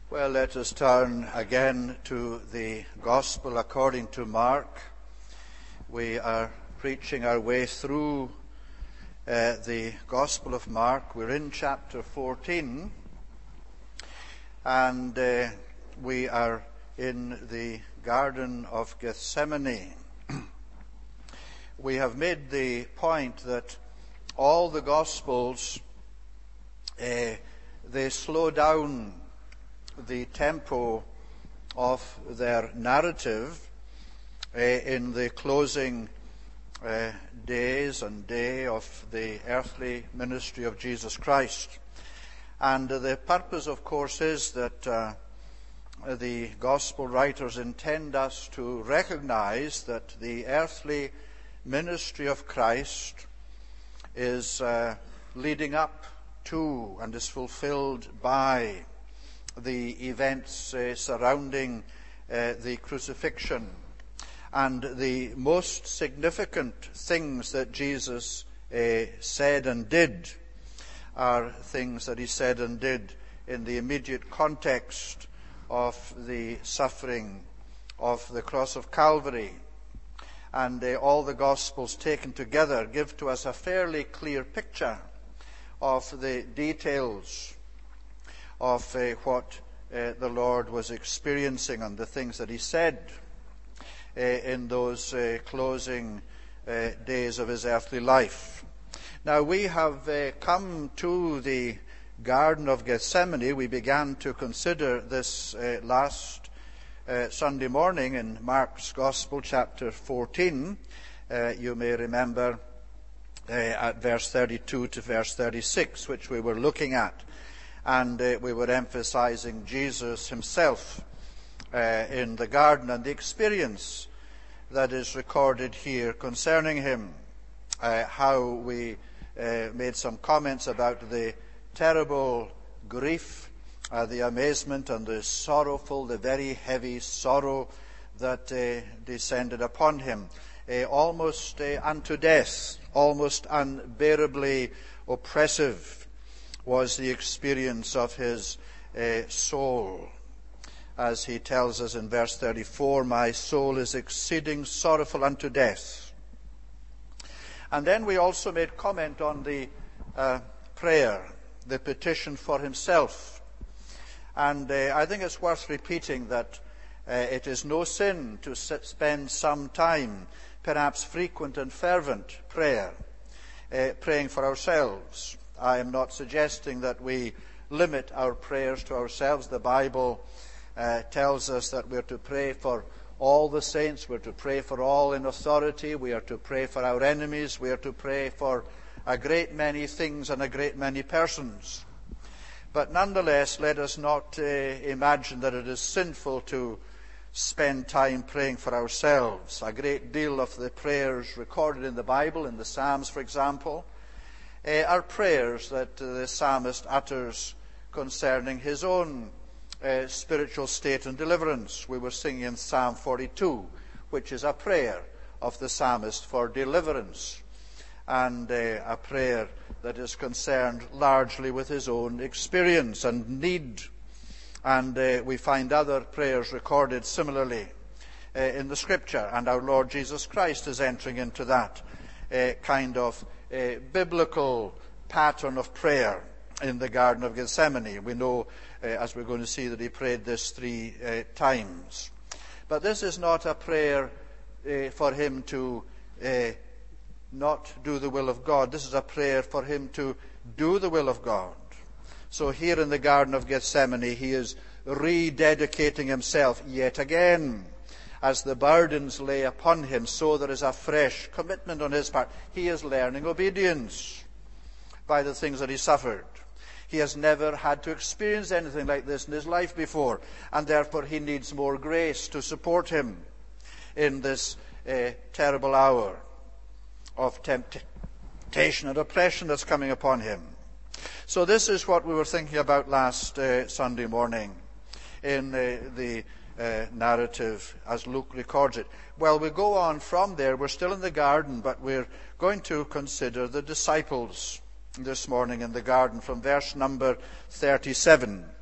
Well, let us turn again to the Gospel according to Mark. We are preaching our way through the Gospel of Mark. We're in chapter 14, and we are in the Garden of Gethsemane. We have made the point that all the Gospels, they slow down the tempo of their narrative in the closing days and day of the earthly ministry of Jesus Christ. And the purpose, of course, is that the gospel writers intend us to recognize that the earthly ministry of Christ is leading up to and is fulfilled by the events surrounding the crucifixion. And the most significant things that Jesus said and did are things that he said and did in the immediate context of the suffering of the cross of Calvary. And all the Gospels taken together give to us a fairly clear picture of the details of what the Lord was experiencing and the things that he said in those closing days of his earthly life. Now we have come to the Garden of Gethsemane. We began to consider this last Sunday morning in Mark's Gospel, chapter 14. You may remember at verse 32 to verse 36, which we were looking at. And we were emphasizing Jesus himself in the garden and the experience that is recorded here concerning him. How we made some comments about the terrible grief, the amazement and the sorrowful, the very heavy sorrow that descended upon him. Almost unto death, almost unbearably oppressive was the experience of his soul. As he tells us in verse 34, my soul is exceeding sorrowful unto death. And then we also made comment on the prayer, the petition for himself. And I think it's worth repeating that it is no sin to spend some time, perhaps frequent and fervent prayer, praying for ourselves. I am not suggesting that we limit our prayers to ourselves. The Bible tells us that we're to pray for all the saints. We're to pray for all in authority. We are to pray for our enemies. We are to pray for a great many things and a great many persons. But nonetheless, let us not imagine that it is sinful to spend time praying for ourselves. A great deal of the prayers recorded in the Bible, in the Psalms, for example, are prayers that the psalmist utters concerning his own spiritual state and deliverance. We were singing in Psalm 42, which is a prayer of the psalmist for deliverance, and a prayer that is concerned largely with his own experience and need. And we find other prayers recorded similarly in the Scripture, and our Lord Jesus Christ is entering into that kind of biblical pattern of prayer in the Garden of Gethsemane. We know, as we're going to see, that he prayed this 3 times. But this is not a prayer for him to not do the will of God. This is a prayer for him to do the will of God. So here in the Garden of Gethsemane, he is rededicating himself yet again. As the burdens lay upon him, so there is a fresh commitment on his part. He is learning obedience by the things that he suffered. He has never had to experience anything like this in his life before, and therefore he needs more grace to support him in this terrible hour of temptation and oppression that's coming upon him. So this is what we were thinking about last Sunday morning in the narrative as Luke records it. Well, we go on from there. We're still in the garden, but we're going to consider the disciples this morning in the garden from verse number 37.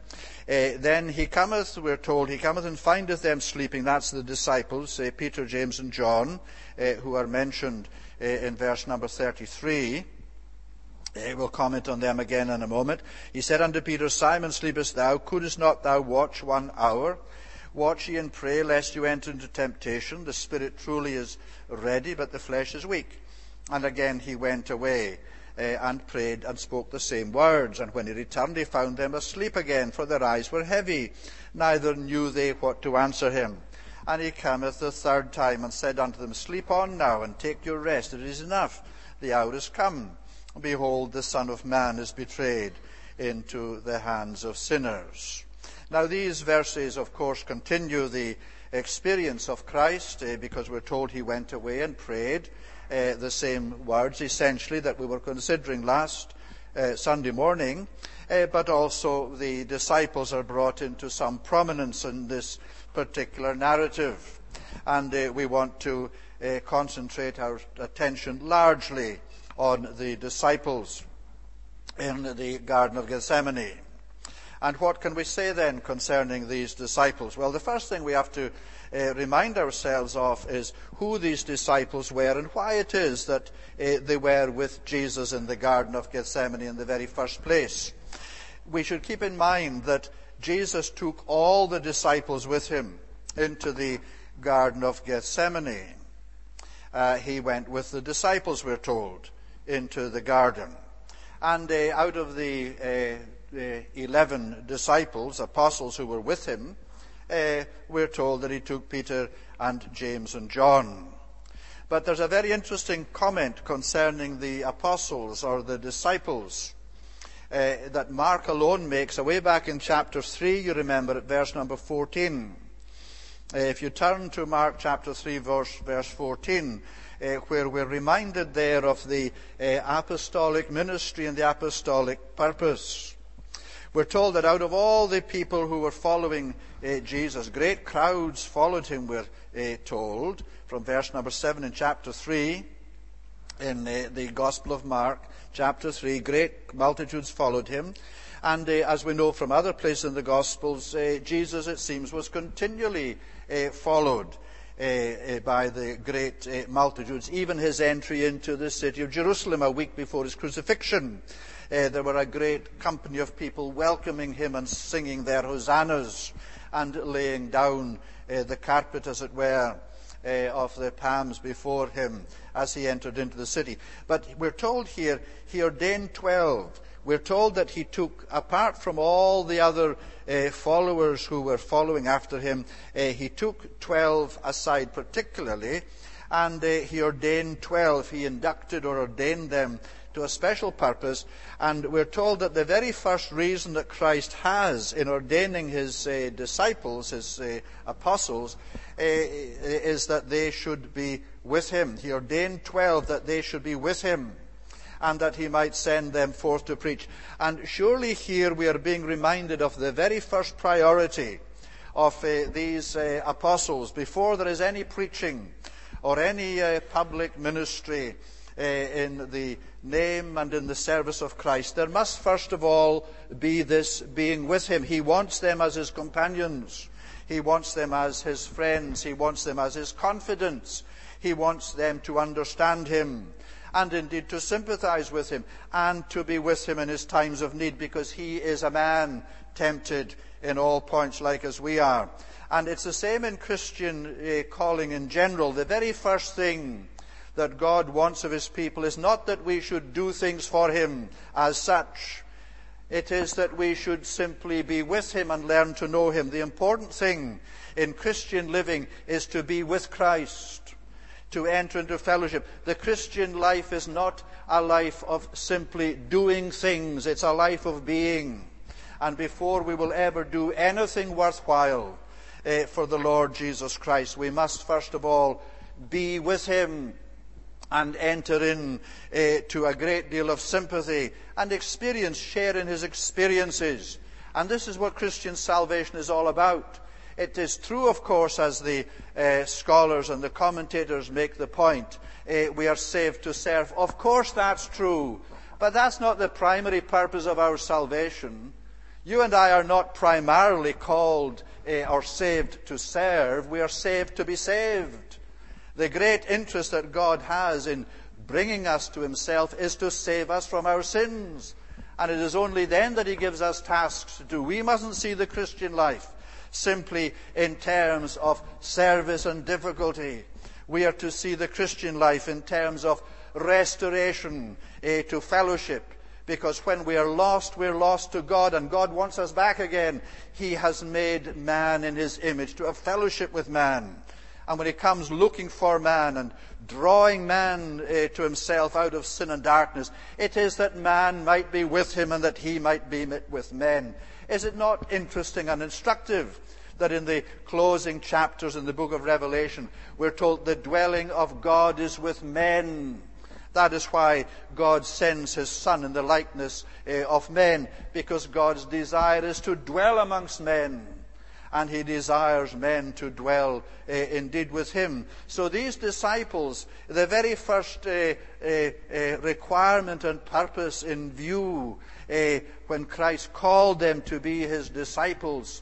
Then he cometh, we're told, he cometh and findeth them sleeping. That's the disciples, Peter, James, and John, who are mentioned in verse number 33. We'll comment on them again in a moment. He said unto Peter, Simon, sleepest thou? Couldest not thou watch 1 hour? Watch ye and pray, lest you enter into temptation. The spirit truly is ready, but the flesh is weak. And again he went away and prayed and spoke the same words. And when he returned, he found them asleep again, for their eyes were heavy. Neither knew they what to answer him. And he cometh the third time and said unto them, Sleep on now, and take your rest. It is enough. The hour is come. Behold, the Son of Man is betrayed into the hands of sinners. Now these verses, of course, continue the experience of Christ, because we're told he went away and prayed the same words, essentially, that we were considering last Sunday morning, but also the disciples are brought into some prominence in this particular narrative. And we want to concentrate our attention largely on the disciples in the Garden of Gethsemane. And what can we say then concerning these disciples? Well, the first thing we have to remind ourselves of is who these disciples were and why it is that they were with Jesus in the Garden of Gethsemane in the very first place. We should keep in mind that Jesus took all the disciples with him into the Garden of Gethsemane. He went with the disciples, we're told, into the garden. And out of the 11 disciples, apostles who were with him, we're told that he took Peter and James and John. But there's a very interesting comment concerning the apostles or the disciples that Mark alone makes away back in chapter 3, you remember, at verse number 14. If you turn to Mark chapter 3, verse 14, where we're reminded there of the apostolic ministry and the apostolic purpose. We're told that out of all the people who were following Jesus, great crowds followed him, we're told, from verse number 7 in chapter 3, in the Gospel of Mark, chapter 3, great multitudes followed him. And as we know from other places in the Gospels, Jesus, it seems, was continually followed by the great multitudes. Even his entry into the city of Jerusalem a week before his crucifixion, there were a great company of people welcoming him and singing their hosannas and laying down the carpet, as it were, of the palms before him as he entered into the city. But we're told here, he ordained 12. We're told that he took, apart from all the other followers who were following after him, he took 12 aside particularly, and he ordained 12. He inducted or ordained them to a special purpose. And we're told that the very first reason that Christ has in ordaining his disciples, his apostles, is that they should be with him. He ordained 12 that they should be with him, and that he might send them forth to preach. And surely here we are being reminded of the very first priority of these apostles. Before there is any preaching or any public ministry in the name and in the service of Christ, there must first of all be this being with him. He wants them as his companions. He wants them as his friends. He wants them as his confidants. He wants them to understand him, and indeed to sympathize with him, and to be with him in his times of need, because he is a man tempted in all points like as we are. And it's the same in Christian calling in general. The very first thing that God wants of his people is not that we should do things for him as such. It is that we should simply be with him and learn to know him. The important thing in Christian living is to be with Christ, to enter into fellowship. The Christian life is not a life of simply doing things. It's a life of being. And before we will ever do anything worthwhile for the Lord Jesus Christ, we must first of all be with him and enter in to a great deal of sympathy and share in his experiences. And this is what Christian salvation is all about. It is true, of course, as the scholars and the commentators make the point, we are saved to serve. Of course that's true, but that's not the primary purpose of our salvation. You and I are not primarily called or saved to serve. We are saved to be saved. The great interest that God has in bringing us to himself is to save us from our sins. And it is only then that he gives us tasks to do. We mustn't see the Christian life simply in terms of service and difficulty. We are to see the Christian life in terms of restoration to fellowship. Because when we are lost, we're lost to God, and God wants us back again. He has made man in his image to have fellowship with man. And when he comes looking for man and drawing man to himself out of sin and darkness, it is that man might be with him and that he might be with men. Is it not interesting and instructive that in the closing chapters in the book of Revelation, we're told the dwelling of God is with men? That is why God sends his Son in the likeness of men, because God's desire is to dwell amongst men, and he desires men to dwell indeed with him. So these disciples, the very first requirement and purpose in view when Christ called them to be his disciples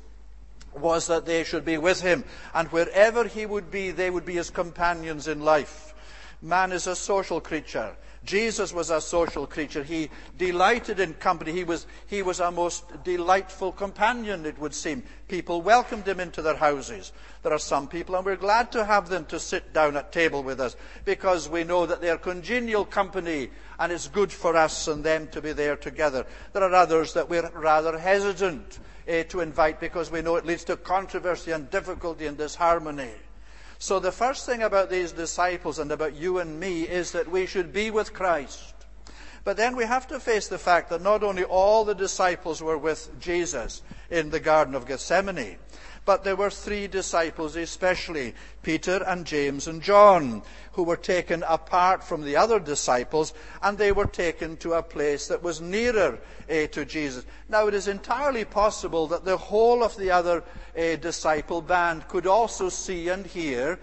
was that they should be with him, and wherever he would be, they would be his companions in life. Man is a social creature. Jesus was a social creature. He delighted in company. He was a most delightful companion, it would seem. People welcomed him into their houses. There are some people, and we're glad to have them to sit down at table with us, because we know that they're congenial company, and it's good for us and them to be there together. There are others that we're rather hesitant to invite, because we know it leads to controversy and difficulty and disharmony. So the first thing about these disciples and about you and me is that we should be with Christ. But then we have to face the fact that not only all the disciples were with Jesus in the Garden of Gethsemane, but there were 3 disciples especially, Peter and James and John, who were taken apart from the other disciples, and they were taken to a place that was nearer to Jesus. Now, it is entirely possible that the whole of the other disciple band could also see and hear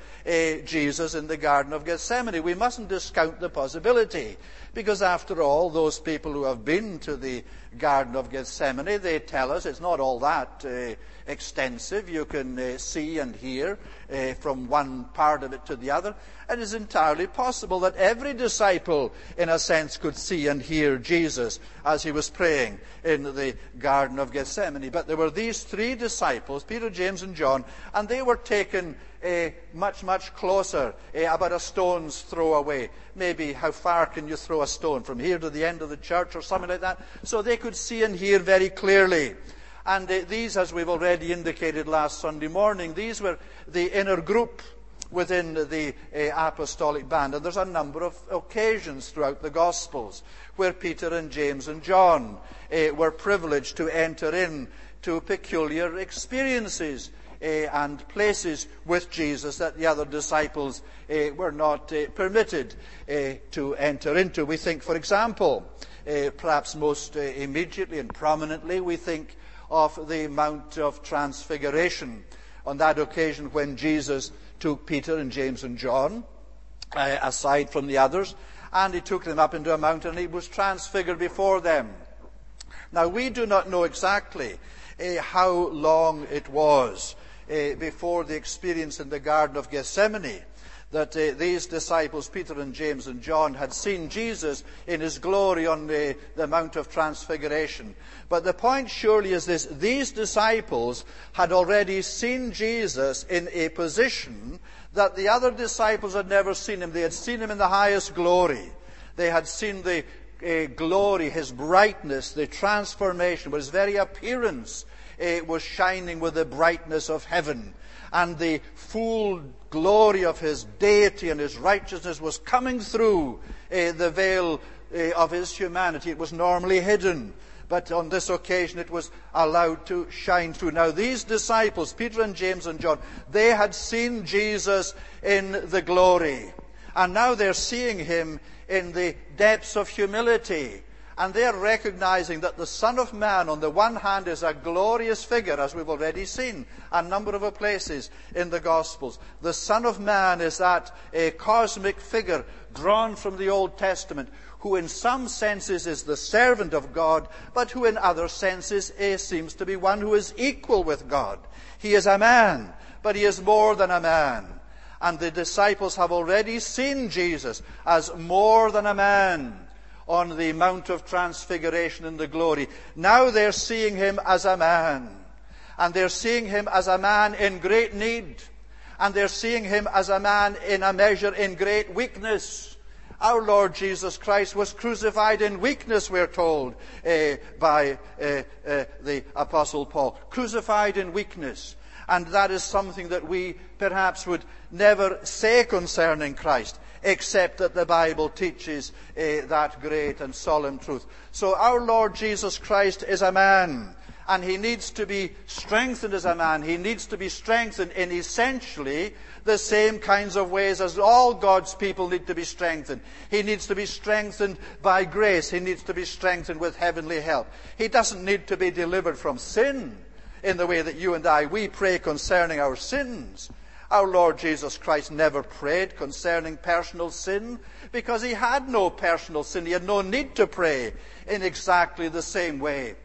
Jesus in the Garden of Gethsemane. We mustn't discount the possibility, because after all, those people who have been to the Garden of Gethsemane, they tell us it's not all that extensive. You can see and hear from one part of it to the other. It is entirely possible that every disciple, in a sense, could see and hear Jesus as he was praying in the Garden of Gethsemane. But there were these 3 disciples, Peter, James, and John, and they were taken much, much closer, about a stone's throw away. Maybe how far can you throw a stone? From here to the end of the church or something like that? So they could see and hear very clearly. And these, as we've already indicated last Sunday morning, these were the inner group within the apostolic band. And there's a number of occasions throughout the Gospels where Peter and James and John were privileged to enter into peculiar experiences and places with Jesus that the other disciples were not permitted to enter into. We think, for example, perhaps most immediately and prominently, we think of the Mount of Transfiguration. On that occasion when Jesus took Peter and James and John aside from the others, and he took them up into a mountain, and he was transfigured before them. Now, we do not know exactly how long it was before the experience in the Garden of Gethsemane that these disciples, Peter and James and John, had seen Jesus in his glory on the Mount of Transfiguration. But the point surely is this: these disciples had already seen Jesus in a position that the other disciples had never seen him. They had seen him in the highest glory. They had seen the glory, his brightness, the transformation, but his very appearance was shining with the brightness of heaven. And the full glory of his deity and his righteousness was coming through the veil of his humanity. It was normally hidden, but on this occasion it was allowed to shine through. Now, these disciples, Peter and James and John, they had seen Jesus in the glory, and now they're seeing him in the depths of humility. And they're recognizing that the Son of Man, on the one hand, is a glorious figure, as we've already seen a number of places in the Gospels. The Son of Man is that cosmic figure drawn from the Old Testament, who in some senses is the servant of God, but who in other senses seems to be one who is equal with God. He is a man, but he is more than a man. And the disciples have already seen Jesus as more than a man on the Mount of Transfiguration in the glory. Now they're seeing him as a man. And they're seeing him as a man in great need. And they're seeing him as a man in a measure in great weakness. Our Lord Jesus Christ was crucified in weakness, we're told, by the Apostle Paul. Crucified in weakness. And that is something that we perhaps would never say concerning Christ, except that the Bible teaches that great and solemn truth. So our Lord Jesus Christ is a man, and he needs to be strengthened as a man. He needs to be strengthened in essentially the same kinds of ways as all God's people need to be strengthened. He needs to be strengthened by grace. He needs to be strengthened with heavenly help. He doesn't need to be delivered from sin in the way that you and I, we pray concerning our sins. Our Lord Jesus Christ never prayed concerning personal sin because he had no personal sin. He had no need to pray in exactly the same way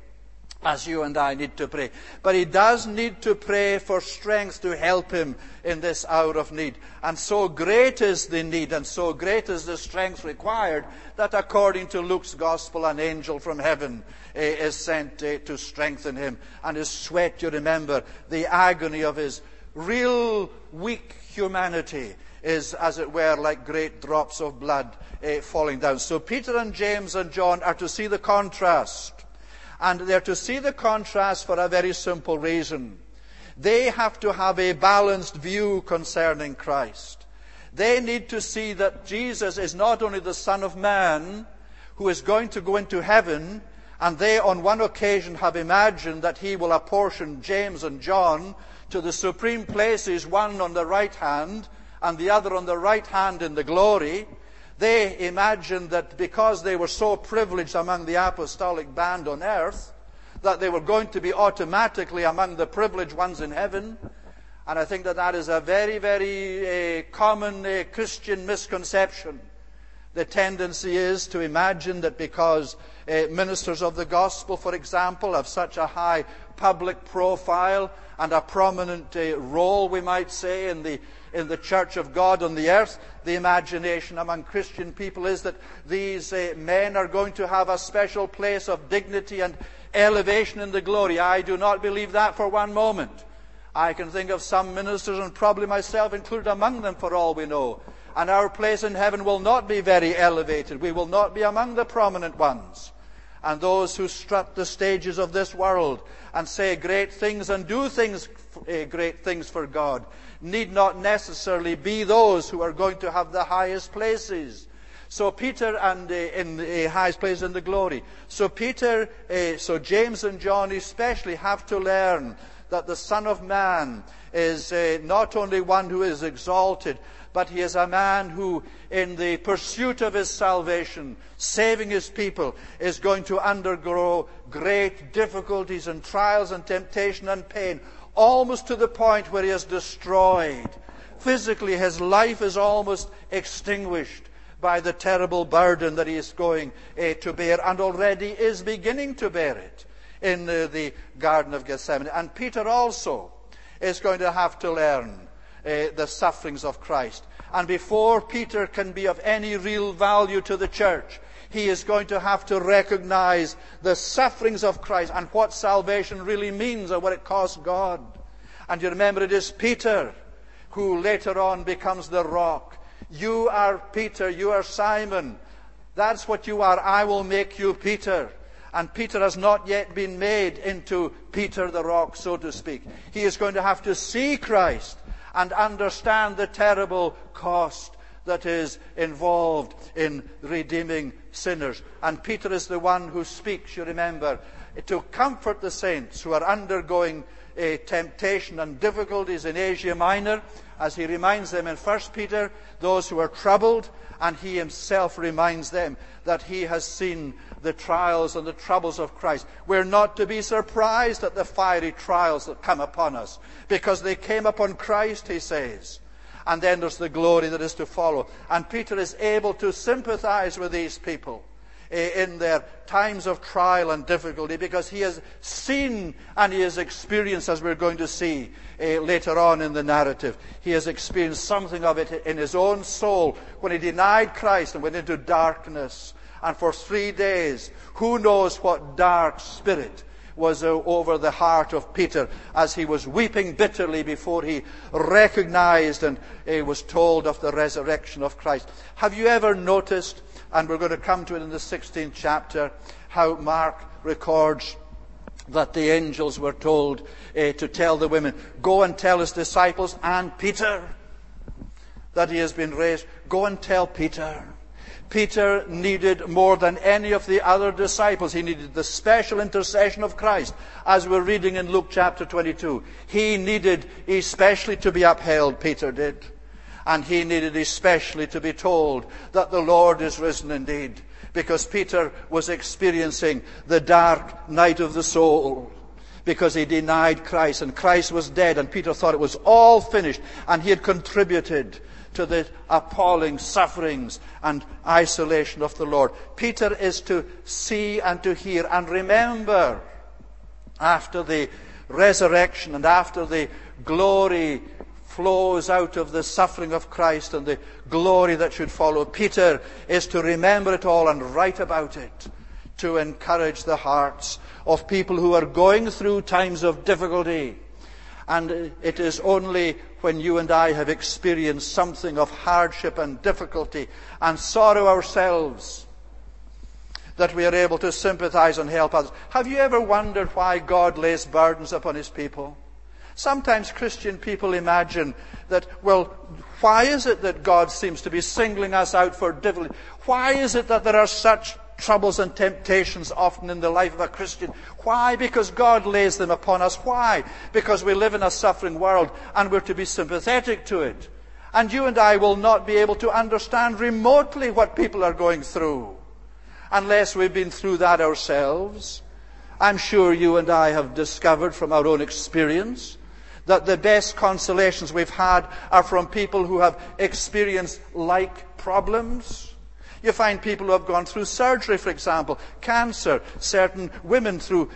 as you and I need to pray. But he does need to pray for strength to help him in this hour of need. And so great is the need and so great is the strength required that according to Luke's gospel, an angel from heaven is sent to strengthen him. And his sweat, you remember, the agony of his real weak humanity is, as it were, like great drops of blood falling down. So Peter and James and John are to see the contrast. And they're to see the contrast for a very simple reason. They have to have a balanced view concerning Christ. They need to see that Jesus is not only the Son of Man who is going to go into heaven, and they on one occasion have imagined that he will apportion James and John to the supreme places, one on the right hand and the other on the right hand in the glory. They imagined that because they were so privileged among the apostolic band on earth, that they were going to be automatically among the privileged ones in heaven. And I think that that is a very, very common Christian misconception. The tendency is to imagine that because ministers of the gospel, for example, have such a high public profile and a prominent role, we might say, in the church of God on the earth, the imagination among Christian people is that these men are going to have a special place of dignity and elevation in the glory. I do not believe that for one moment. I can think of some ministers, and probably myself included among them for all we know. And our place in heaven will not be very elevated. We will not be among the prominent ones. And those who strut the stages of this world and say great things and do great things for God need not necessarily be those who are going to have the highest places. So Peter and in the highest place in the glory. So James and John especially have to learn that the Son of Man is not only one who is exalted, but he is a man who, in the pursuit of his salvation, saving his people, is going to undergo great difficulties and trials and temptation and pain, almost to the point where he is destroyed. Physically, his life is almost extinguished by the terrible burden that he is going to bear, and already is beginning to bear it in the Garden of Gethsemane. And Peter also is going to have to learn the sufferings of Christ. And before Peter can be of any real value to the church, he is going to have to recognize the sufferings of Christ and what salvation really means and what it costs God. And you remember, it is Peter who later on becomes the rock. You are Peter, you are Simon. That's what you are. I will make you Peter. And Peter has not yet been made into Peter the rock, so to speak. He is going to have to see Christ and understand the terrible cost that is involved in redeeming sinners. And Peter is the one who speaks, you remember, to comfort the saints who are undergoing temptation and difficulties in Asia Minor, as he reminds them in 1 Peter, those who are troubled, and he himself reminds them that he has seen the trials and the troubles of Christ. We're not to be surprised at the fiery trials that come upon us, because they came upon Christ, he says. And then there's the glory that is to follow. And Peter is able to sympathize with these people in their times of trial and difficulty, because he has seen and he has experienced, as we're going to see later on in the narrative, he has experienced something of it in his own soul when he denied Christ and went into darkness. And for 3 days, who knows what dark spirit was over the heart of Peter as he was weeping bitterly before he recognized and was told of the resurrection of Christ. Have you ever noticed, and we're going to come to it in the 16th chapter, how Mark records that the angels were told to tell the women, go and tell his disciples and Peter that he has been raised. Go and tell Peter. Peter needed more than any of the other disciples. He needed the special intercession of Christ, as we're reading in Luke chapter 22. He needed especially to be upheld, Peter did. And he needed especially to be told that the Lord is risen indeed, because Peter was experiencing the dark night of the soul, because he denied Christ, and Christ was dead, and Peter thought it was all finished, and he had contributed to the appalling sufferings and isolation of the Lord. Peter is to see and to hear and remember, after the resurrection and after the glory flows out of the suffering of Christ and the glory that should follow, Peter is to remember it all and write about it, to encourage the hearts of people who are going through times of difficulty. And it is only when you and I have experienced something of hardship and difficulty and sorrow ourselves that we are able to sympathize and help others. Have you ever wondered why God lays burdens upon his people? Sometimes Christian people imagine that, well, why is it that God seems to be singling us out for difficulty? Why is it that there are such troubles and temptations often in the life of a Christian? Why? Because God lays them upon us. Why? Because we live in a suffering world and we're to be sympathetic to it. And you and I will not be able to understand remotely what people are going through unless we've been through that ourselves. I'm sure you and I have discovered from our own experience that the best consolations we've had are from people who have experienced like problems. You find people who have gone through surgery, for example, cancer, certain women through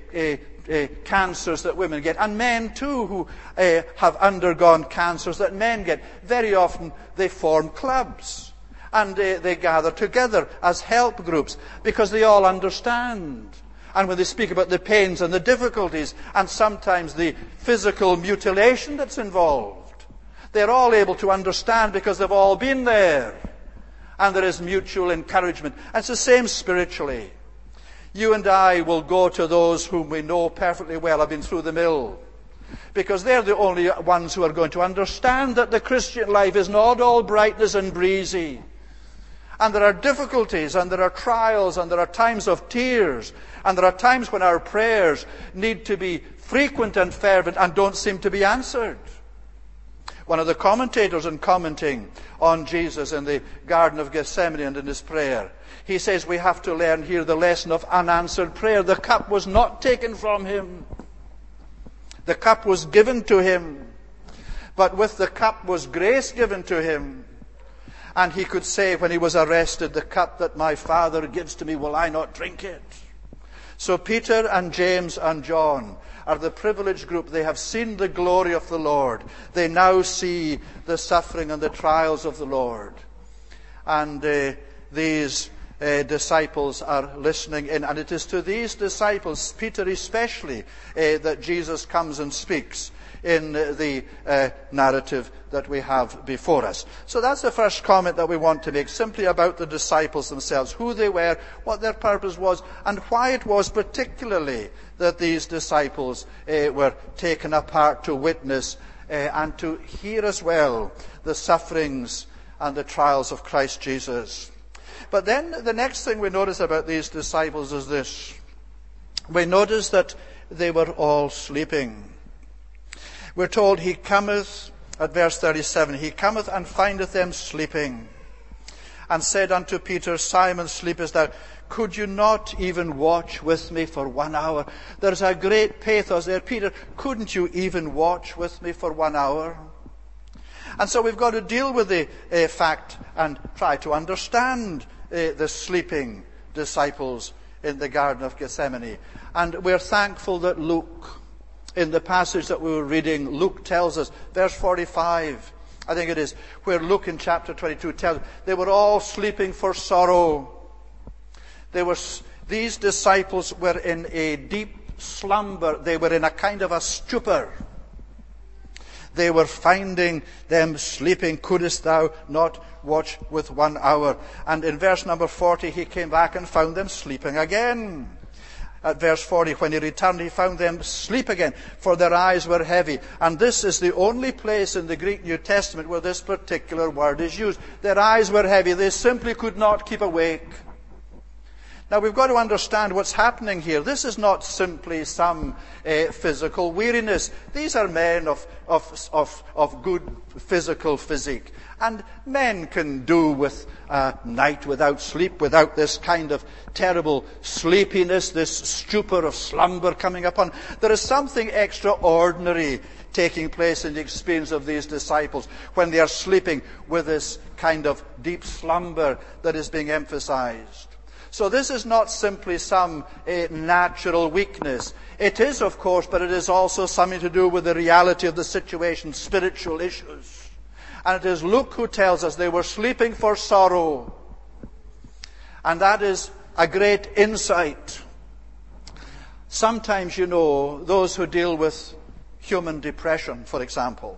cancers that women get, and men too who have undergone cancers that men get. Very often they form clubs and they gather together as help groups because they all understand. And when they speak about the pains and the difficulties and sometimes the physical mutilation that's involved, they're all able to understand because they've all been there. And there is mutual encouragement. And it's the same spiritually. You and I will go to those whom we know perfectly well have been through the mill, because they're the only ones who are going to understand that the Christian life is not all brightness and breezy. And there are difficulties, and there are trials, and there are times of tears, and there are times when our prayers need to be frequent and fervent and don't seem to be answered. One of the commentators, in commenting on Jesus in the Garden of Gethsemane and in his prayer, he says we have to learn here the lesson of unanswered prayer. The cup was not taken from him. The cup was given to him. But with the cup was grace given to him. And he could say when he was arrested, the cup that my Father gives to me, will I not drink it? So Peter and James and John are the privileged group. They have seen the glory of the Lord. They now see the suffering and the trials of the Lord. And these disciples are listening in. And it is to these disciples, Peter especially, that Jesus comes and speaks in the narrative that we have before us. So that's the first comment that we want to make, simply about the disciples themselves, who they were, what their purpose was, and why it was particularly that these disciples were taken apart to witness and to hear as well the sufferings and the trials of Christ Jesus. But then the next thing we notice about these disciples is this. We notice that they were all sleeping. We're told he cometh, at verse 37, he cometh and findeth them sleeping, and said unto Peter, Simon, sleepest thou? Could you not even watch with me for 1 hour? There's a great pathos there. Peter, couldn't you even watch with me for 1 hour? And so we've got to deal with the fact and try to understand the sleeping disciples in the Garden of Gethsemane. And we're thankful that Luke, in the passage that we were reading, Luke tells us, verse 45, I think it is, where Luke in chapter 22 tells us, they were all sleeping for sorrow. These disciples were in a deep slumber. They were in a kind of a stupor. They were finding them sleeping. Couldst thou not watch with 1 hour? And in verse number 40, he came back and found them sleeping again. At verse 40, when he returned, he found them asleep again, for their eyes were heavy. And this is the only place in the Greek New Testament where this particular word is used. Their eyes were heavy. They simply could not keep awake. Now, we've got to understand what's happening here. This is not simply some physical weariness. These are men of good physical physique. And men can do with a night without sleep, without this kind of terrible sleepiness, this stupor of slumber coming upon. There is something extraordinary taking place in the experience of these disciples when they are sleeping with this kind of deep slumber that is being emphasized. So this is not simply some natural weakness. It is, of course, but it is also something to do with the reality of the situation, spiritual issues. And it is Luke who tells us they were sleeping for sorrow. And that is a great insight. Sometimes, those who deal with human depression, for example,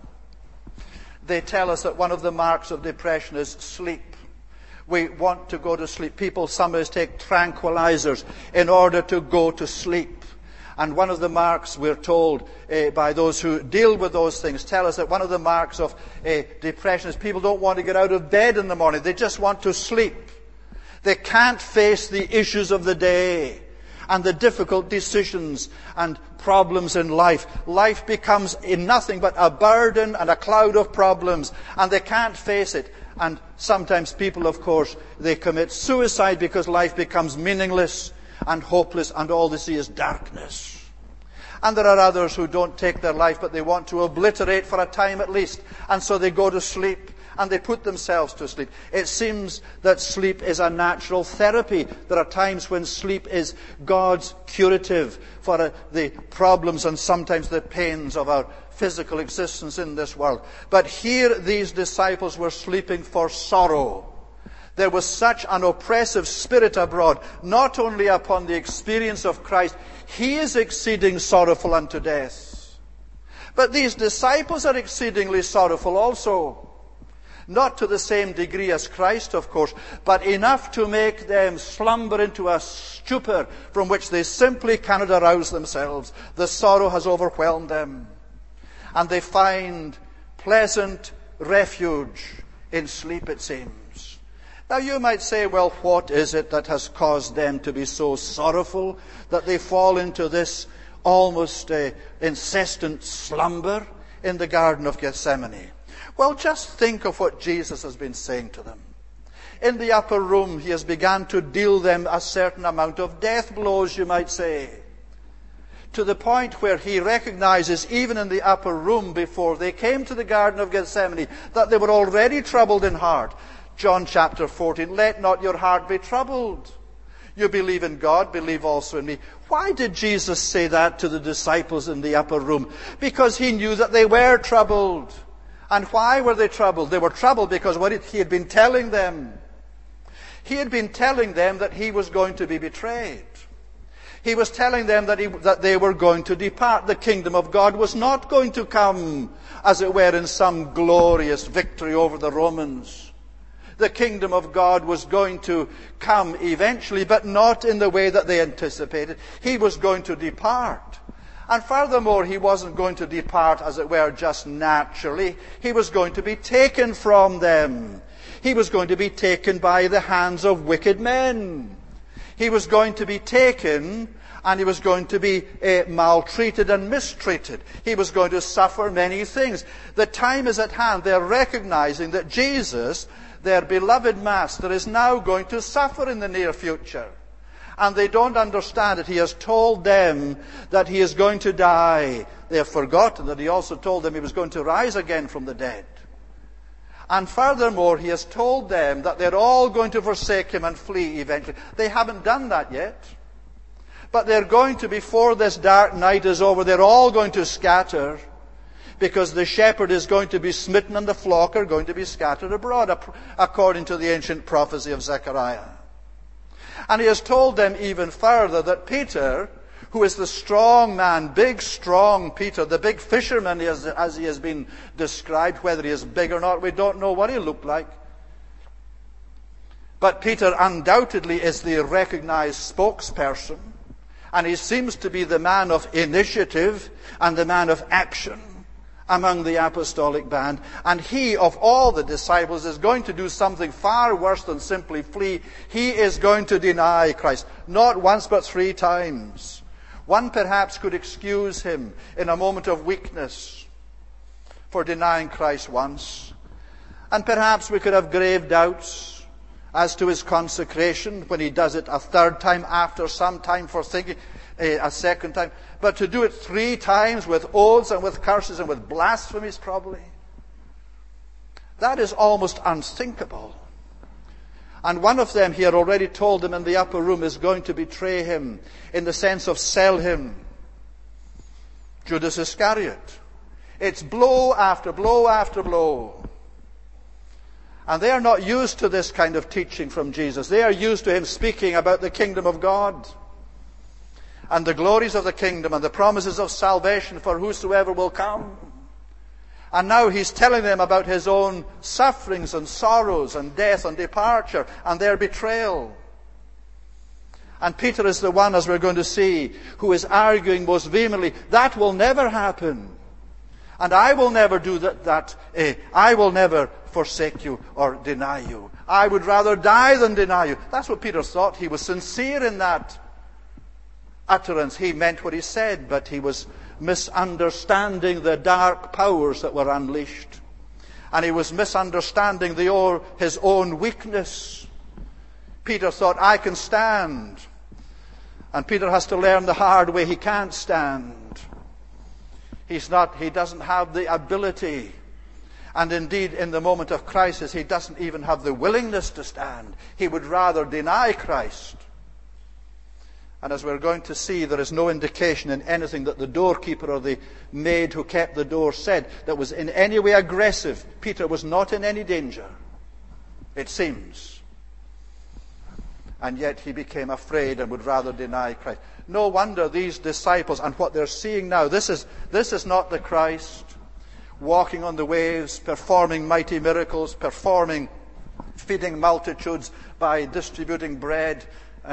they tell us that one of the marks of depression is sleep. We want to go to sleep. People sometimes take tranquilizers in order to go to sleep. And one of the marks, we're told by those who deal with those things, tell us that one of the marks of depression is people don't want to get out of bed in the morning. They just want to sleep. They can't face the issues of the day and the difficult decisions and problems in life. Life becomes nothing but a burden and a cloud of problems, and they can't face it. And sometimes people, of course, they commit suicide because life becomes meaningless and hopeless and all they see is darkness. And there are others who don't take their life, but they want to obliterate for a time at least. And so they go to sleep and they put themselves to sleep. It seems that sleep is a natural therapy. There are times when sleep is God's curative for the problems and sometimes the pains of our physical existence in this world. But here these disciples were sleeping for sorrow. There was such an oppressive spirit abroad, not only upon the experience of Christ. He is exceeding sorrowful unto death. But these disciples are exceedingly sorrowful also. Not to the same degree as Christ, of course, but enough to make them slumber into a stupor from which they simply cannot arouse themselves. The sorrow has overwhelmed them. And they find pleasant refuge in sleep, it seems. Now you might say, well, what is it that has caused them to be so sorrowful that they fall into this almost incessant slumber in the Garden of Gethsemane? Well, just think of what Jesus has been saying to them. In the upper room, he has begun to deal them a certain amount of death blows, you might say, to the point where he recognizes, even in the upper room before they came to the Garden of Gethsemane, that they were already troubled in heart. John chapter 14, let not your heart be troubled. You believe in God, believe also in me. Why did Jesus say that to the disciples in the upper room? Because he knew that they were troubled. And why were they troubled? They were troubled because what he had been telling them. He had been telling them that he was going to be betrayed. He was telling them that they were going to depart. The kingdom of God was not going to come, as it were, in some glorious victory over the Romans. The kingdom of God was going to come eventually, but not in the way that they anticipated. He was going to depart. And furthermore, he wasn't going to depart, as it were, just naturally. He was going to be taken from them. He was going to be taken by the hands of wicked men. He was going to be taken and he was going to be maltreated and mistreated. He was going to suffer many things. The time is at hand. They're recognizing that Jesus, their beloved Master, is now going to suffer in the near future. And they don't understand it. He has told them that he is going to die. They have forgotten that he also told them he was going to rise again from the dead. And furthermore, he has told them that they're all going to forsake him and flee eventually. They haven't done that yet. But they're going to, before this dark night is over, they're all going to scatter, because the shepherd is going to be smitten and the flock are going to be scattered abroad, according to the ancient prophecy of Zechariah. And he has told them even further that Peter, who is the strong man, big, strong Peter, the big fisherman as he has been described, whether he is big or not, we don't know what he looked like. But Peter undoubtedly is the recognized spokesperson, and he seems to be the man of initiative and the man of action among the apostolic band. And he, of all the disciples, is going to do something far worse than simply flee. He is going to deny Christ, not once but 3 times. One perhaps could excuse him in a moment of weakness for denying Christ once. And perhaps we could have grave doubts as to his consecration when he does it a 3rd time after some time for thinking a 2nd time. But to do it 3 times with oaths and with curses and with blasphemies probably, that is almost unthinkable. And one of them, he had already told them in the upper room, is going to betray him in the sense of sell him. Judas Iscariot. It's blow after blow after blow. And they are not used to this kind of teaching from Jesus. They are used to him speaking about the kingdom of God and the glories of the kingdom and the promises of salvation for whosoever will come. And now he's telling them about his own sufferings and sorrows and death and departure and their betrayal. And Peter is the one, as we're going to see, who is arguing most vehemently, that will never happen. And I will never do that. I will never forsake you or deny you. I would rather die than deny you. That's what Peter thought. He was sincere in that utterance. He meant what he said, but he was misunderstanding the dark powers that were unleashed. And he was misunderstanding his own weakness. Peter thought, I can stand. And Peter has to learn the hard way. He can't stand. He doesn't have the ability. And indeed, in the moment of crisis, he doesn't even have the willingness to stand. He would rather deny Christ. And as we're going to see, there is no indication in anything that the doorkeeper or the maid who kept the door said that was in any way aggressive. Peter was not in any danger, it seems. And yet he became afraid and would rather deny Christ. No wonder these disciples and what they're seeing now, this is not the Christ walking on the waves, performing mighty miracles, feeding multitudes by distributing bread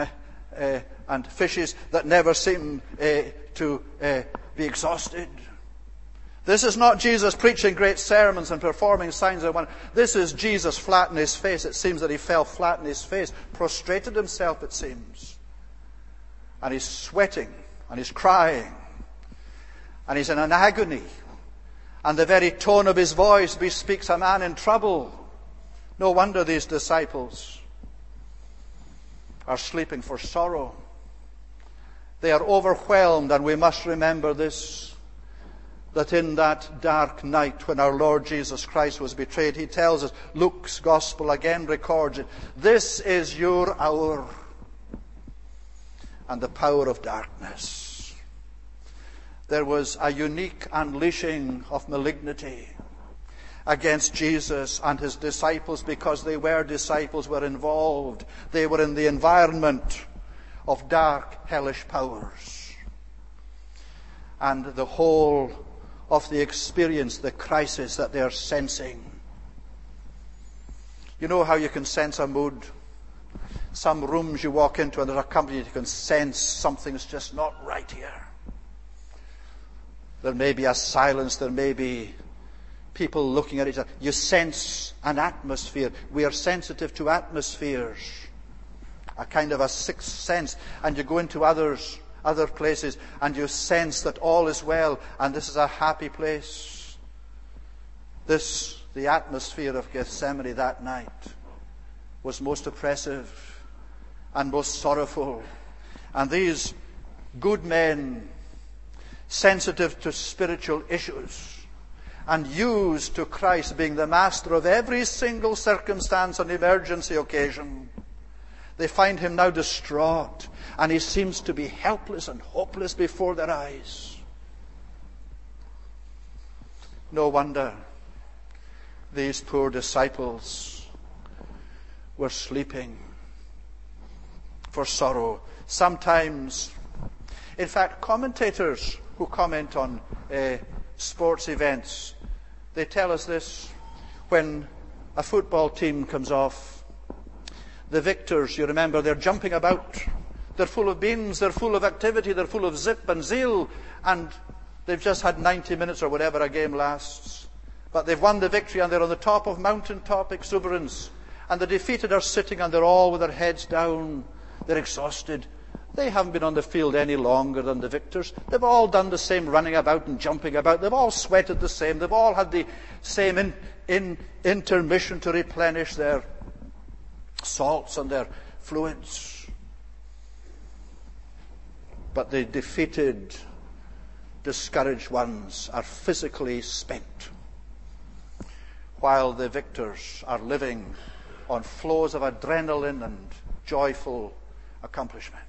and fishes that never seem to be exhausted. This is not Jesus preaching great sermons and performing signs and wonders. This is Jesus flat in his face. It seems that he fell flat in his face, prostrated himself, it seems. And he's sweating, and he's crying, and he's in an agony. And the very tone of his voice bespeaks a man in trouble. No wonder these disciples are sleeping for sorrow. They are overwhelmed, and we must remember this, that in that dark night when our Lord Jesus Christ was betrayed, he tells us, Luke's Gospel again records it, this is your hour and the power of darkness. There was a unique unleashing of malignity against Jesus and his disciples because they were disciples, were involved. They were in the environment of dark, hellish powers. And the whole of the experience, the crisis that they are sensing. You know how you can sense a mood? Some rooms you walk into and there's a company, you can sense something's just not right here. There may be a silence, there may be people looking at each other. You sense an atmosphere. We are sensitive to atmospheres. A kind of a sixth sense. And you go into other places and you sense that all is well and this is a happy place. The atmosphere of Gethsemane that night was most oppressive and most sorrowful. And these good men, sensitive to spiritual issues and used to Christ being the master of every single circumstance and emergency occasion. They find him now distraught, and he seems to be helpless and hopeless before their eyes. No wonder these poor disciples were sleeping for sorrow. Sometimes, in fact, commentators who comment on sports events, they tell us this: when a football team comes off, the victors, you remember, they're jumping about, they're full of beans, they're full of activity, they're full of zip and zeal, and they've just had 90 minutes or whatever a game lasts, but they've won the victory and they're on the top of mountaintop exuberance, and the defeated are sitting and they're all with their heads down, they're exhausted. They haven't been on the field any longer than the victors. They've all done the same running about and jumping about. They've all sweated the same. They've all had the same intermission to replenish their salts and their fluids. But the defeated, discouraged ones are physically spent, while the victors are living on flows of adrenaline and joyful accomplishment.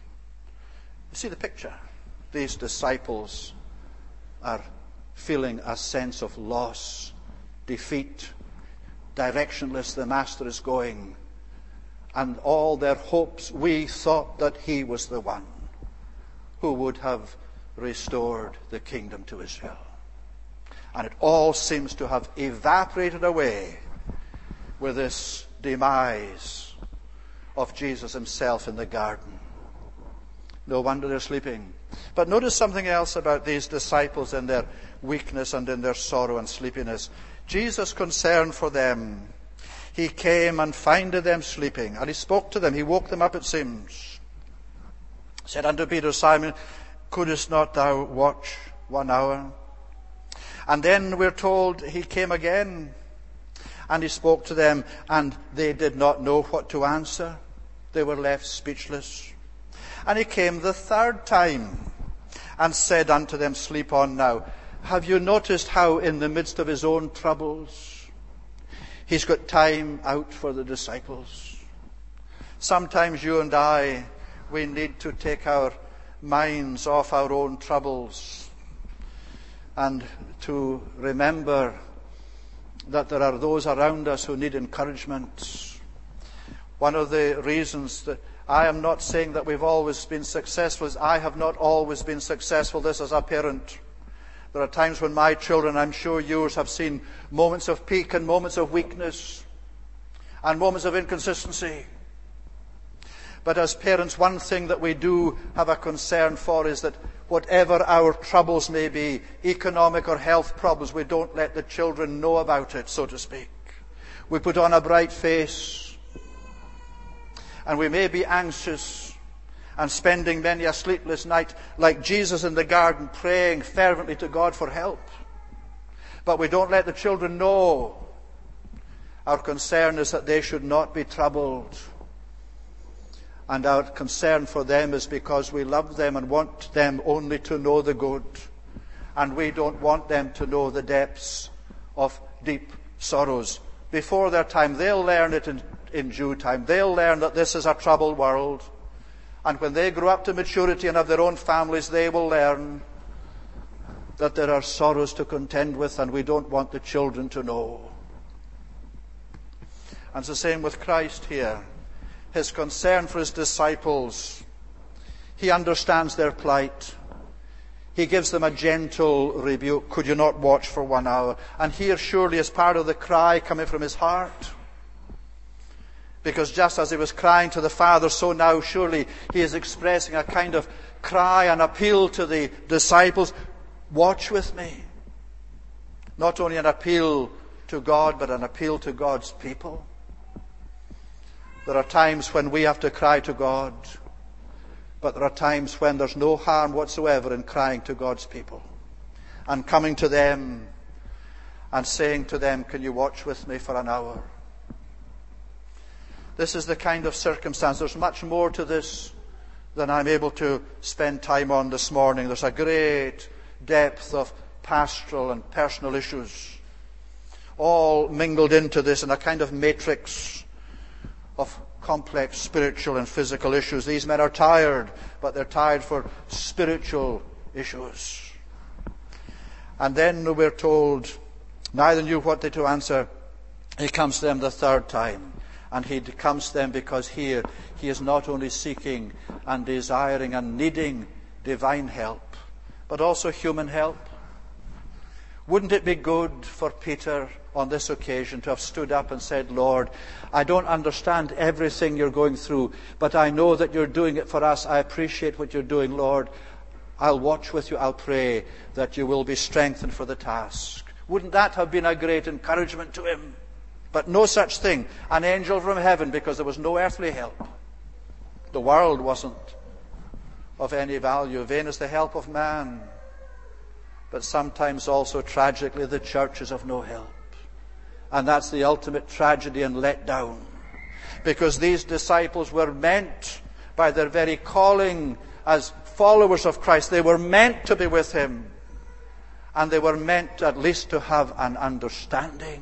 You see the picture? These disciples are feeling a sense of loss, defeat, directionless. The Master is going, and all their hopes, we thought that he was the one who would have restored the kingdom to Israel. And it all seems to have evaporated away with this demise of Jesus himself in the garden. No wonder they're sleeping. But notice something else about these disciples in their weakness and in their sorrow and sleepiness. Jesus' concern for them. He came and findeth them sleeping, and he spoke to them. He woke them up, it seems. Said unto Peter, Simon, couldest not thou watch 1 hour? And then we're told he came again, and he spoke to them, and they did not know what to answer. They were left speechless. And he came the third time and said unto them, sleep on now. Have you noticed how in the midst of his own troubles, he's got time out for the disciples? Sometimes you and I, we need to take our minds off our own troubles and to remember that there are those around us who need encouragement. One of the reasons that I am not saying that we've always been successful is I have not always been successful, this as a parent. There are times when my children, I'm sure yours, have seen moments of peak and moments of weakness and moments of inconsistency. But as parents, one thing that we do have a concern for is that whatever our troubles may be, economic or health problems, we don't let the children know about it, so to speak. We put on a bright face, and we may be anxious and spending many a sleepless night like Jesus in the garden, praying fervently to God for help. But we don't let the children know. Our concern is that they should not be troubled. And our concern for them is because we love them and want them only to know the good. And we don't want them to know the depths of deep sorrows. Before their time, they'll learn it in due time. They'll learn that this is a troubled world. And when they grow up to maturity and have their own families, they will learn that there are sorrows to contend with, and we don't want the children to know. And it's the same with Christ here. His concern for his disciples. He understands their plight. He gives them a gentle rebuke. Could you not watch for 1 hour? And here surely is part of the cry coming from his heart. Because just as he was crying to the Father, so now surely he is expressing a kind of cry and appeal to the disciples. Watch with me. Not only an appeal to God, but an appeal to God's people. There are times when we have to cry to God, but there are times when there's no harm whatsoever in crying to God's people and coming to them and saying to them, can you watch with me for 1 hour? This is the kind of circumstance. There's much more to this than I'm able to spend time on this morning. There's a great depth of pastoral and personal issues, all mingled into this in a kind of matrix of complex spiritual and physical issues. These men are tired, but they're tired for spiritual issues. And then we're told, neither knew what they to answer. He comes to them the third time. And he comes to them because here he is not only seeking and desiring and needing divine help, but also human help. Wouldn't it be good for Peter on this occasion to have stood up and said, Lord, I don't understand everything you're going through, but I know that you're doing it for us. I appreciate what you're doing, Lord. I'll watch with you. I'll pray that you will be strengthened for the task. Wouldn't that have been a great encouragement to him? But no such thing. An angel from heaven, because there was no earthly help. The world wasn't of any value. Vain is the help of man. But sometimes also, tragically, the church is of no help. And that's the ultimate tragedy and letdown. Because these disciples were meant, by their very calling as followers of Christ, they were meant to be with him. And they were meant at least to have an understanding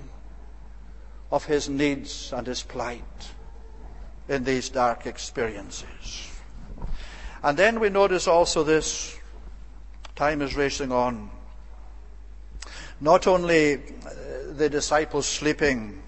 of his needs and his plight in these dark experiences. And then we notice also this, time is racing on. Not only the disciples sleeping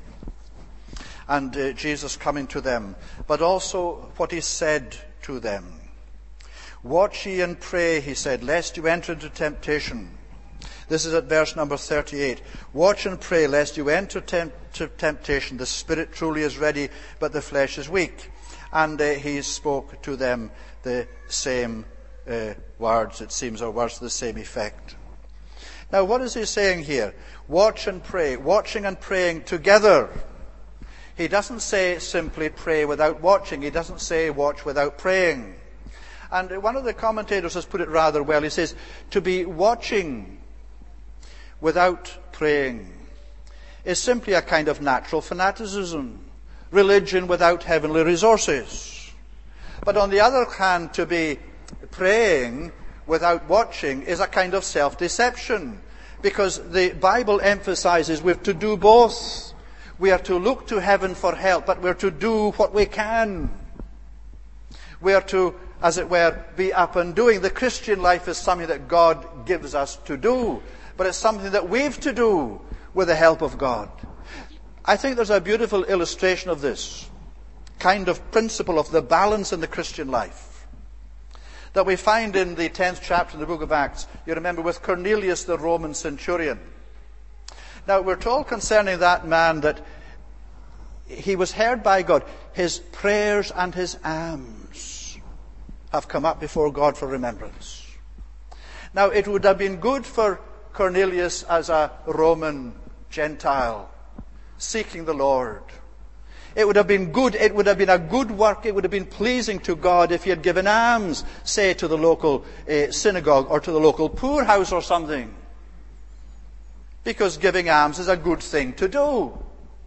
and Jesus coming to them, but also what he said to them. Watch ye and pray, he said, lest you enter into temptation. This is at verse number 38. Watch and pray, lest you enter temptation. The spirit truly is ready, but the flesh is weak. And he spoke to them the same words, it seems, or words to the same effect. Now, what is he saying here? Watch and pray. Watching and praying together. He doesn't say simply pray without watching. He doesn't say watch without praying. And one of the commentators has put it rather well. He says, to be watching without praying is simply a kind of natural fanaticism, religion without heavenly resources. But on the other hand, to be praying without watching is a kind of self-deception, because the Bible emphasizes we're to do both. We are to look to heaven for help, but we're to do what we can. We are to, as it were, be up and doing. The Christian life is something that God gives us to do, but it's something that we've to do with the help of God. I think there's a beautiful illustration of this kind of principle of the balance in the Christian life that we find in the 10th chapter of the book of Acts. You remember with Cornelius, the Roman centurion. Now, we're told concerning that man that he was heard by God. His prayers and his alms have come up before God for remembrance. Now, it would have been good for Cornelius as a Roman Gentile seeking the Lord. It would have been good. It would have been a good work. It would have been pleasing to God if he had given alms, say, to the local synagogue or to the local poorhouse or something. Because giving alms is a good thing to do.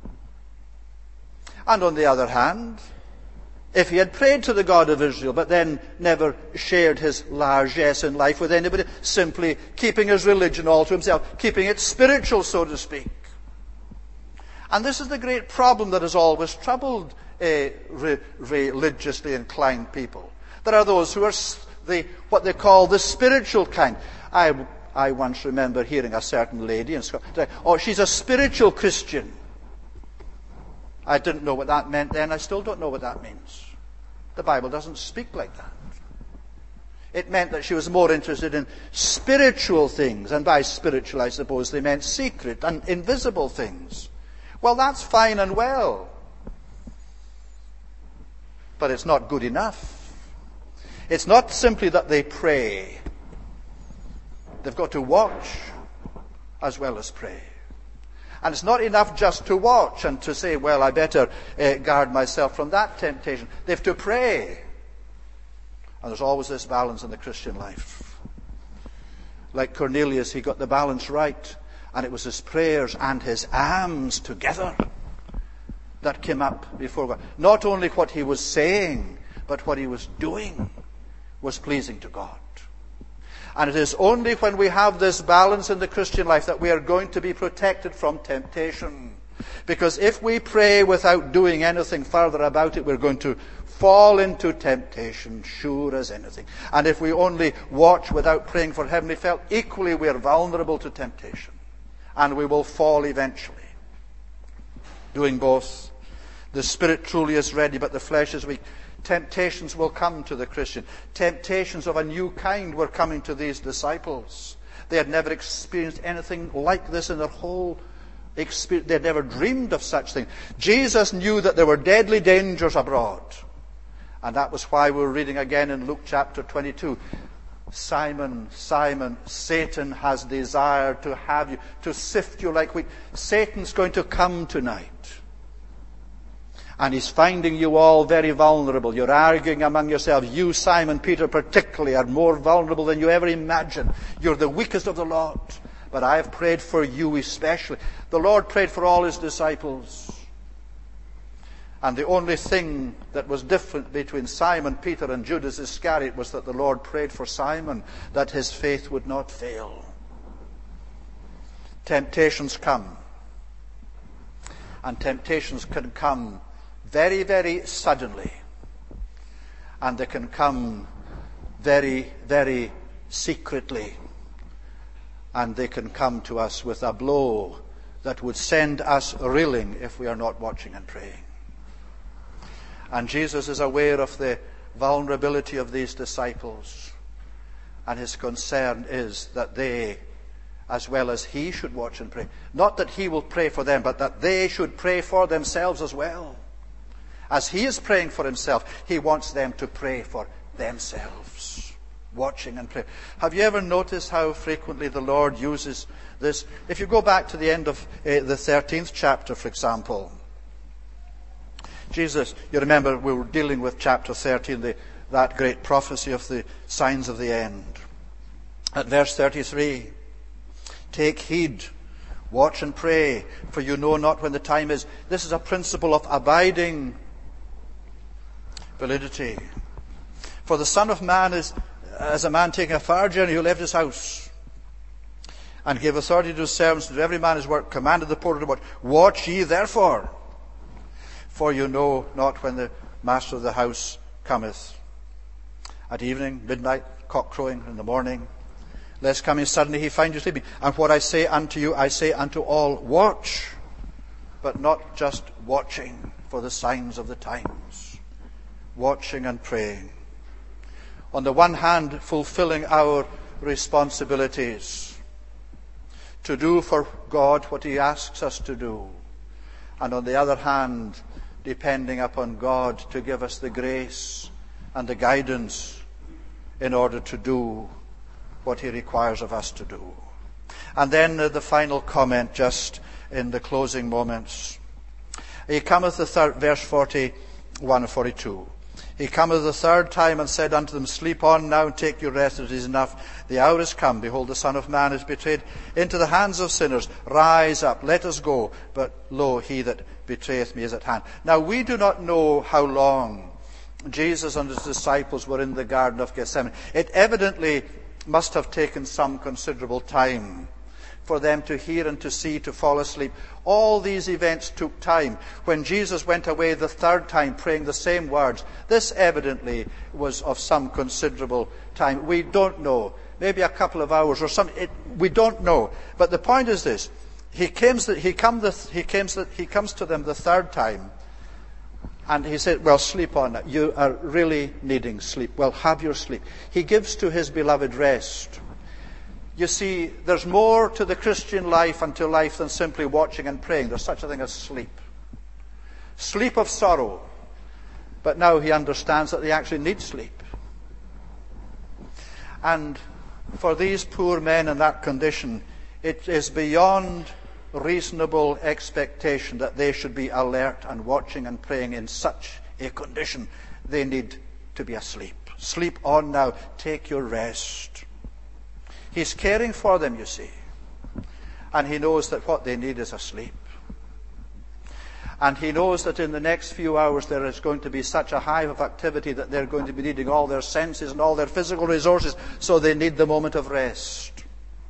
And on the other hand, if he had prayed to the God of Israel, but then never shared his largesse in life with anybody, simply keeping his religion all to himself, keeping it spiritual, so to speak. And this is the great problem that has always troubled religiously inclined people. There are those who are what they call the spiritual kind. I once remember hearing a certain lady in Scotland, oh, she's a spiritual Christian. I didn't know what that meant then. I still don't know what that means. The Bible doesn't speak like that. It meant that she was more interested in spiritual things, and by spiritual, I suppose, they meant secret and invisible things. Well, that's fine and well. But it's not good enough. It's not simply that they pray. They've got to watch as well as pray. And it's not enough just to watch and to say, well, I better guard myself from that temptation. They have to pray. And there's always this balance in the Christian life. Like Cornelius, he got the balance right. And it was his prayers and his alms together that came up before God. Not only what he was saying, but what he was doing was pleasing to God. And it is only when we have this balance in the Christian life that we are going to be protected from temptation. Because if we pray without doing anything further about it, we're going to fall into temptation, sure as anything. And if we only watch without praying for heavenly help, equally we are vulnerable to temptation. And we will fall eventually. Doing both. The spirit truly is ready, but the flesh is weak. Temptations will come to the Christian. Temptations of a new kind were coming to these disciples. They had never experienced anything like this in their whole experience. They had never dreamed of such things. Jesus knew that there were deadly dangers abroad. And that was why we're reading again in Luke chapter 22. Simon, Simon, Satan has desired to have you, to sift you like wheat. Satan's going to come tonight. And he's finding you all very vulnerable. You're arguing among yourselves. You, Simon Peter particularly, are more vulnerable than you ever imagined. You're the weakest of the lot. But I have prayed for you especially. The Lord prayed for all his disciples. And the only thing that was different between Simon Peter and Judas Iscariot was that the Lord prayed for Simon, that his faith would not fail. Temptations come. And temptations can come very, very suddenly. And they can come very, very secretly. And they can come to us with a blow that would send us reeling if we are not watching and praying. And Jesus is aware of the vulnerability of these disciples. And his concern is that they, as well as he, should watch and pray. Not that he will pray for them, but that they should pray for themselves as well. As he is praying for himself, he wants them to pray for themselves. Watching and praying. Have you ever noticed how frequently the Lord uses this? If you go back to the end of the 13th chapter, for example. Jesus, you remember we were dealing with chapter 13, that great prophecy of the signs of the end. At verse 33, take heed, watch and pray, for you know not when the time is. This is a principle of abiding validity. For the Son of Man is as a man taking a far journey who left his house and gave authority to his servants to do every man his work, commanded the porter to watch. Watch ye therefore, for you know not when the master of the house cometh. At evening, midnight, cock crowing, in the morning, lest coming suddenly he find you sleeping. And what I say unto you, I say unto all, watch, but not just watching for the signs of the times. Watching and praying. On the one hand, fulfilling our responsibilities to do for God what he asks us to do. And on the other hand, depending upon God to give us the grace and the guidance in order to do what he requires of us to do. And then the final comment just in the closing moments. He cometh the third, verse 41 and 42. He cometh the third time and said unto them, sleep on now and take your rest, it is enough. The hour is come, behold, the Son of Man is betrayed into the hands of sinners. Rise up, let us go. But lo, he that betrayeth me is at hand. Now we do not know how long Jesus and his disciples were in the Garden of Gethsemane. It evidently must have taken some considerable time for them to hear and to see, to fall asleep. All these events took time. When Jesus went away the third time praying the same words, this evidently was of some considerable time. We don't know. Maybe a couple of hours or something. We don't know. But the point is this. He comes to them the third time. And he said, well, sleep on. You are really needing sleep. Well, have your sleep. He gives to his beloved rest. You see, there's more to the Christian life and to life than simply watching and praying. There's such a thing as sleep. Sleep of sorrow. But now he understands that they actually need sleep. And for these poor men in that condition, it is beyond reasonable expectation that they should be alert and watching and praying in such a condition. They need to be asleep. Sleep on now. Take your rest. He's caring for them, you see. And he knows that what they need is a sleep. And he knows that in the next few hours there is going to be such a hive of activity that they're going to be needing all their senses and all their physical resources, so they need the moment of rest.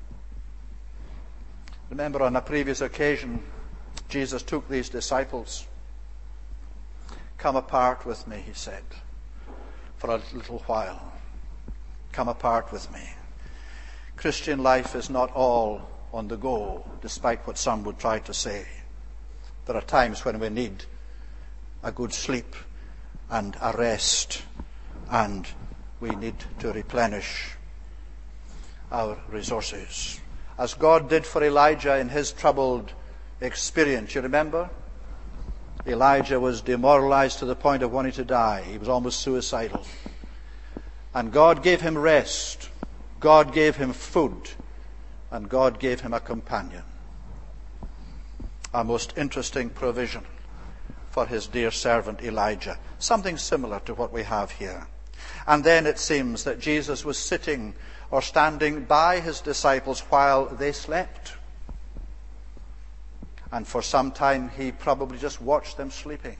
Remember, on a previous occasion, Jesus took these disciples. "Come apart with me," he said, "for a little while. Come apart with me." Christian life is not all on the go, despite what some would try to say. There are times when we need a good sleep and a rest, and we need to replenish our resources. As God did for Elijah in his troubled experience. You remember? Elijah was demoralized to the point of wanting to die. He was almost suicidal. And God gave him rest. God gave him food. And God gave him a companion. A most interesting provision for his dear servant Elijah. Something similar to what we have here. And then it seems that Jesus was sitting or standing by his disciples while they slept. And for some time he probably just watched them sleeping.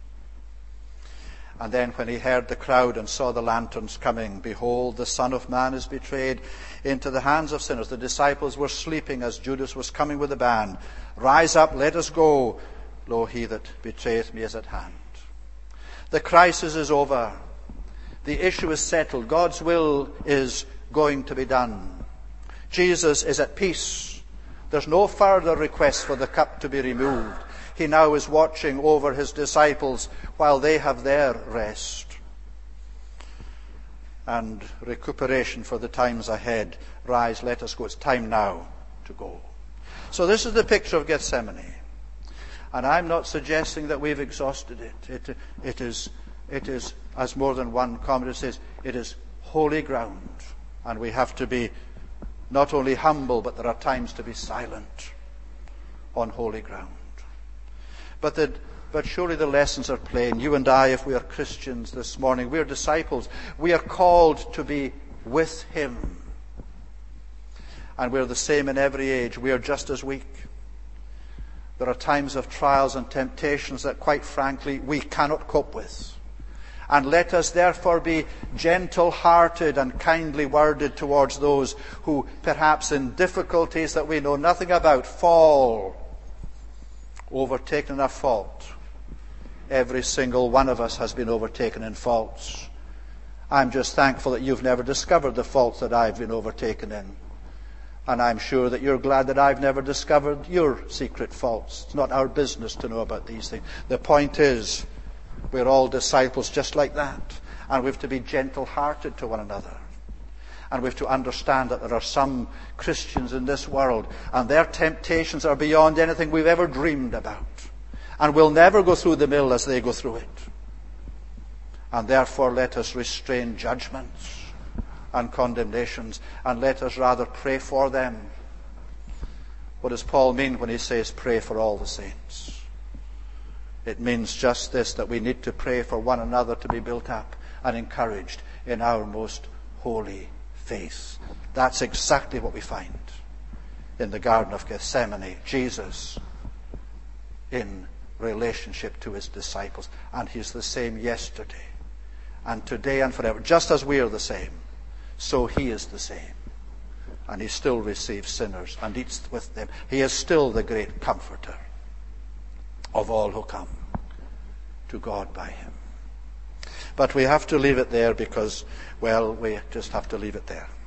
And then when he heard the crowd and saw the lanterns coming, "Behold, the Son of Man is betrayed into the hands of sinners." The disciples were sleeping as Judas was coming with the band. "Rise up, let us go. Lo, he that betrayeth me is at hand." The crisis is over. The issue is settled. God's will is going to be done. Jesus is at peace. There's no further request for the cup to be removed. He now is watching over his disciples while they have their rest and recuperation for the times ahead. Rise, let us go. It's time now to go. So this is the picture of Gethsemane. And I'm not suggesting that we've exhausted it. It is, as more than one commentator says, it is holy ground. And we have to be not only humble, but there are times to be silent on holy ground. But surely the lessons are plain. You and I, if we are Christians this morning, we are disciples. We are called to be with him. And we're the same in every age. We are just as weak. There are times of trials and temptations that, quite frankly, we cannot cope with. And let us therefore be gentle-hearted and kindly worded towards those who, perhaps in difficulties that we know nothing about, fall, overtaken in a fault. Every single one of us has been overtaken in faults. I'm just thankful that you've never discovered the faults that I've been overtaken in. And I'm sure that you're glad that I've never discovered your secret faults. It's not our business to know about these things. The point is, we're all disciples just like that. And we have to be gentle-hearted to one another. And we have to understand that there are some Christians in this world, and their temptations are beyond anything we've ever dreamed about. And we'll never go through the mill as they go through it. And therefore let us restrain judgments and condemnations, and let us rather pray for them. What does Paul mean when he says pray for all the saints? It means just this, that we need to pray for one another to be built up and encouraged in our most holy faith. That's exactly what we find in the Garden of Gethsemane. Jesus in relationship to his disciples. And he's the same yesterday and today and forever. Just as we are the same, so he is the same. And he still receives sinners and eats with them. He is still the great comforter of all who come to God by him. But we have to leave it there because, well, we just have to leave it there.